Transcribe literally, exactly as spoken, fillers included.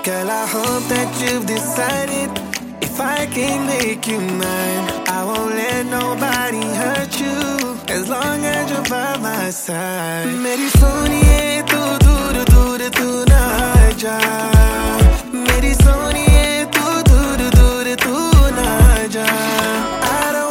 Girl, I hope that you've decided if I can make you mine. I won't let nobody hurt you as long as you're by my side. मेरी सोनिए तू दूर दूर तू ना जा.